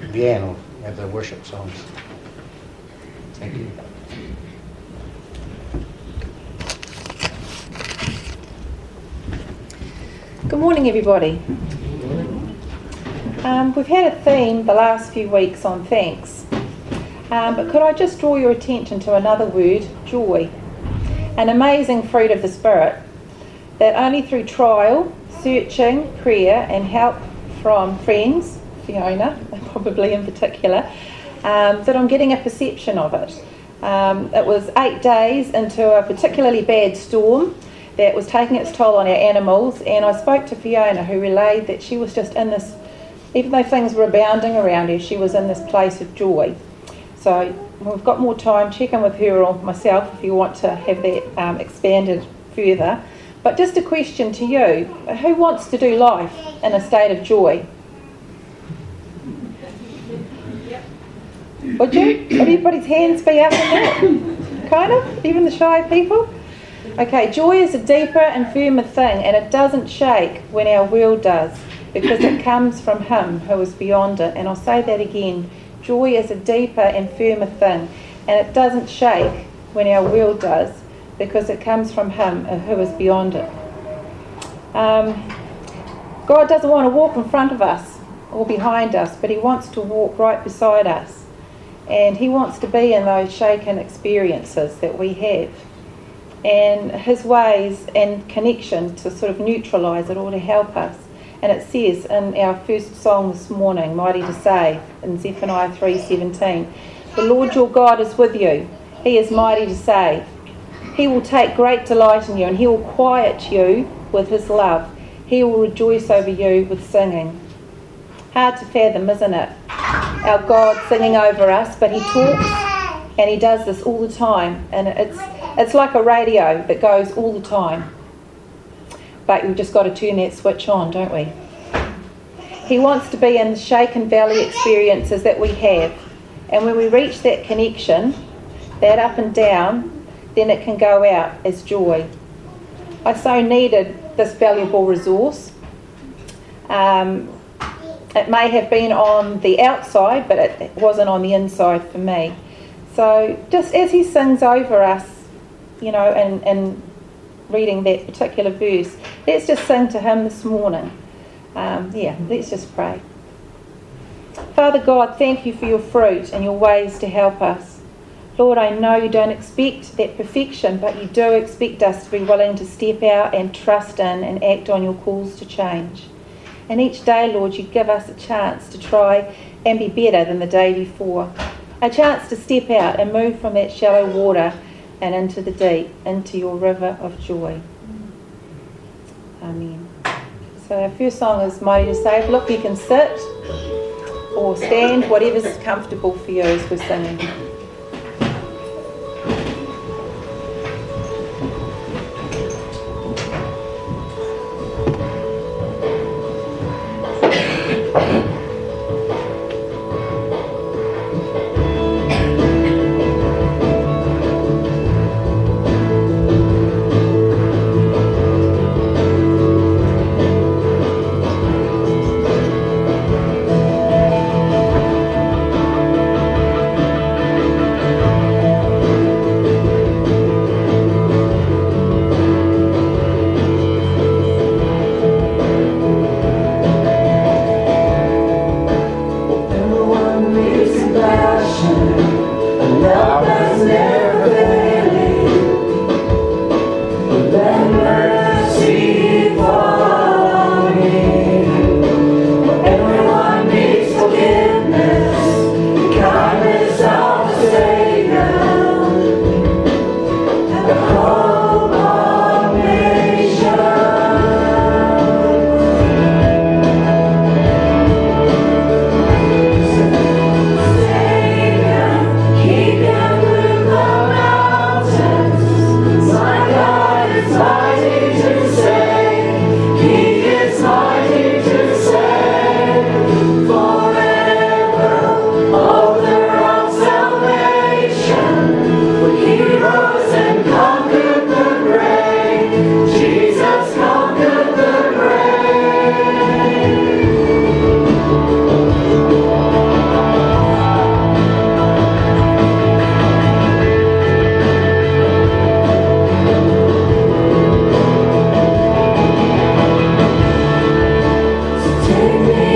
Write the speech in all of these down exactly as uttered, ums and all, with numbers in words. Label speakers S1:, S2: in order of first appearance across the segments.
S1: Leanne will have the worship songs. Thank you.
S2: Good morning, everybody. Um, we've had a theme the last few weeks on thanks, um, but could I just draw your attention to another word, joy, an amazing fruit of the Spirit that only through trial, searching, prayer and help from friends, Fiona probably in particular, um, that I'm getting a perception of it. Um, it was eight days into a particularly bad storm that was taking its toll on our animals, and I spoke to Fiona, who relayed that she was just in this, even though things were abounding around her, she was in this place of joy. So we've got more time, check in with her or myself if you want to have that um, expanded further. But just a question to you, who wants to do life in a state of joy? Would you? Would everybody's hands be up in that? Kind of? Even the shy people? Okay, joy is a deeper and firmer thing, and it doesn't shake when our world does, because it comes from Him who is beyond it. And I'll say that again. Joy is a deeper and firmer thing, and it doesn't shake when our world does, because it comes from Him who is beyond it. Um, God doesn't want to walk in front of us or behind us, but He wants to walk right beside us. And He wants to be in those shaken experiences that we have. And His ways and connection to sort of neutralise it or to help us. And it says in our first song this morning, Mighty to Save, in Zephaniah three seventeen, the Lord your God is with you. He is mighty to save. He will take great delight in you, and He will quiet you with His love. He will rejoice over you with singing. Hard to fathom, isn't it? Our God singing over us, but He talks, and He does this all the time. And it's it's like a radio that goes all the time. But we've just got to turn that switch on, don't we? He wants to be in the shaken valley experiences that we have. And when we reach that connection, that up and down, then it can go out as joy. I so needed this valuable resource. Um, it may have been on the outside, but it wasn't on the inside for me. So just as He sings over us, you know, and, and reading that particular verse, let's just sing to Him this morning. Um, yeah, let's just pray. Father God, thank You for Your fruit and Your ways to help us. Lord, I know You don't expect that perfection, but You do expect us to be willing to step out and trust in and act on Your calls to change. And each day, Lord, You give us a chance to try and be better than the day before. A chance to step out and move from that shallow water and into the deep, into Your river of joy. Amen. So our first song is Mighty to Save. Look, you can sit or stand, whatever's comfortable for you as we're singing.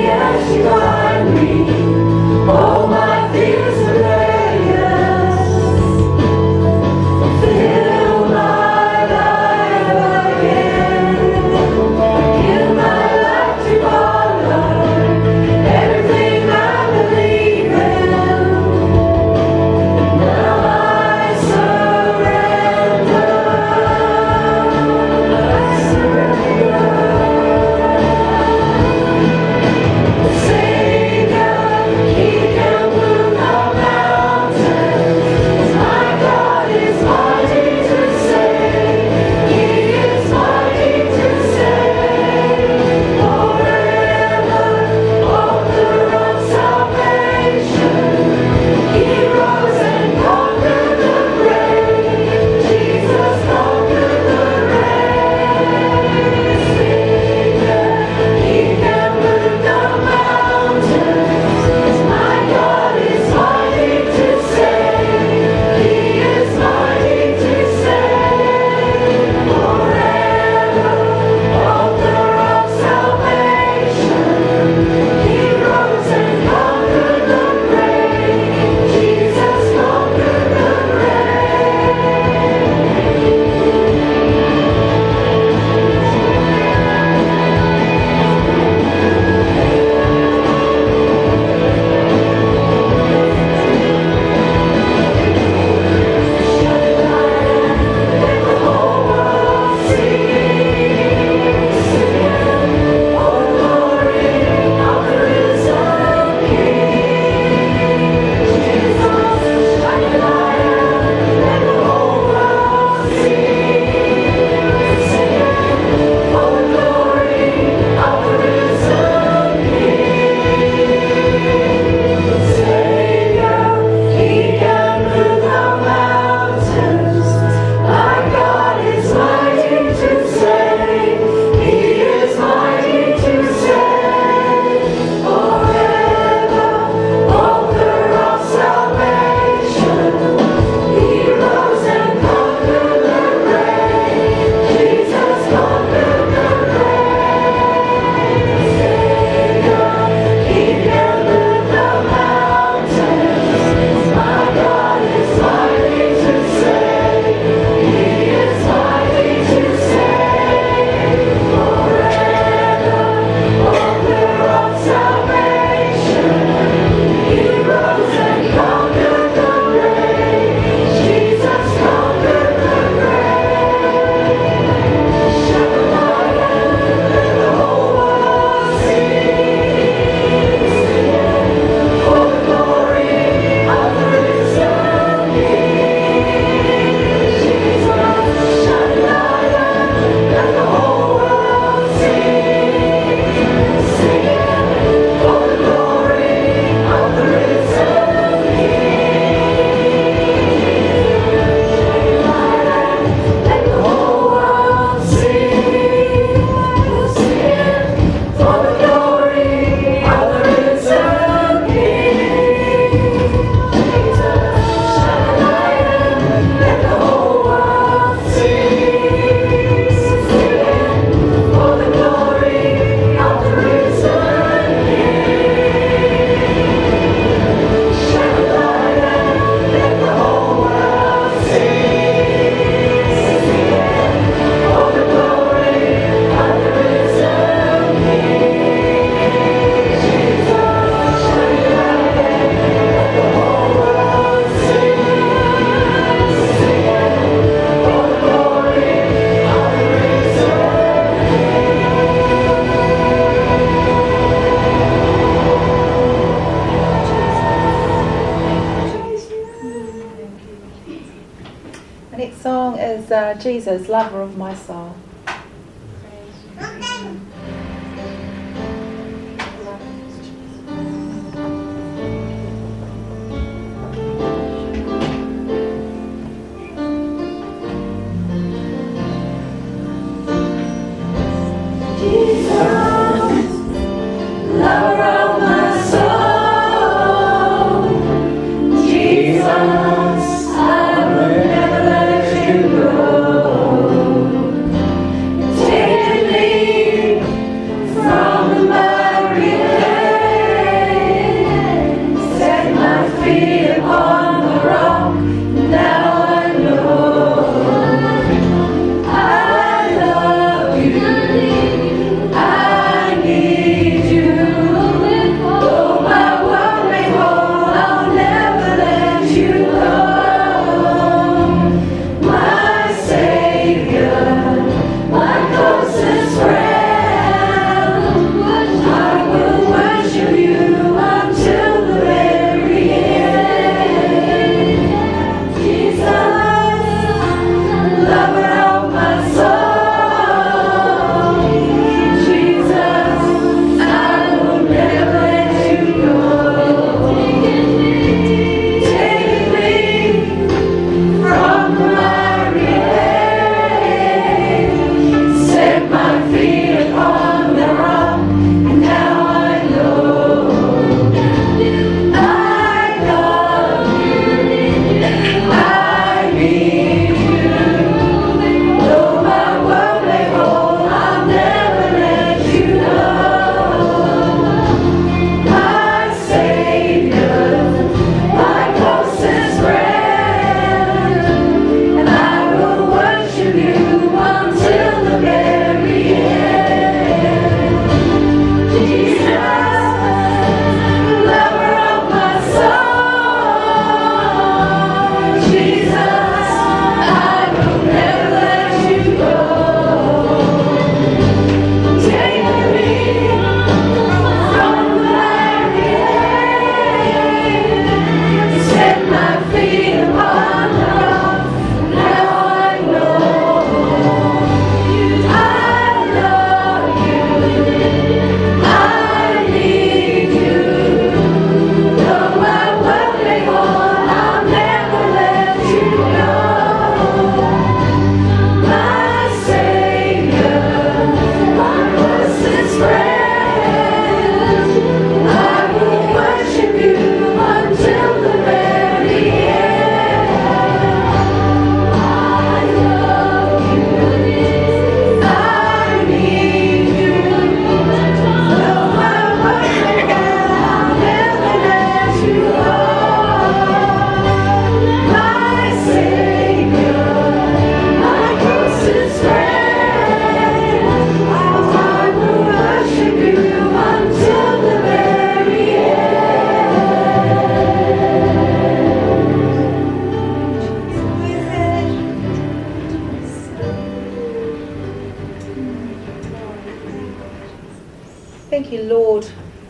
S2: uh, Jesus, lover of my soul.
S3: Jesus, I will never let you go.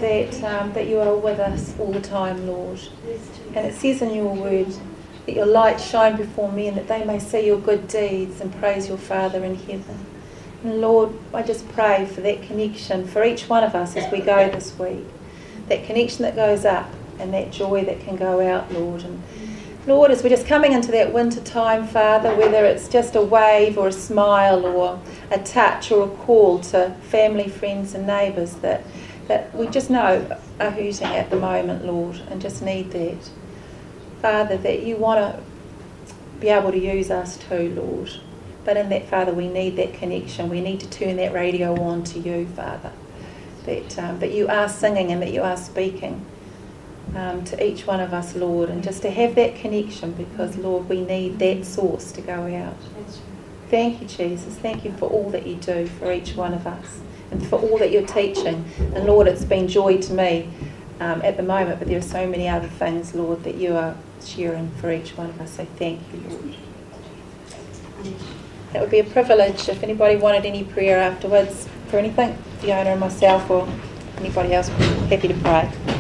S2: that, um, that you are with us all the time, Lord. And it says in your word that your light shine before men, that they may see your good deeds and praise your Father in heaven. And Lord, I just pray for that connection for each one of us as we go this week. That connection that goes up and that joy that can go out, Lord. And Lord, as we're just coming into that winter time, Father, whether it's just a wave or a smile or a touch or a call to family, friends and neighbours that, that we just know are hurting at the moment, Lord, and just need that. Father, that you want to be able to use us too, Lord. But in that, Father, we need that connection. We need to turn that radio on to you, Father. That, um, that you are singing and that you are speaking um, to each one of us, Lord. And just to have that connection because, Lord, we need that source to go out. Thank you, Jesus. Thank you for all that you do for each one of us and for all that you're teaching. And, Lord, it's been joy to me um, at the moment, but there are so many other things, Lord, that you are sharing for each one of us. So thank you, Lord. That would be a privilege if anybody wanted any prayer afterwards for anything, Fiona or myself or anybody else, happy to pray.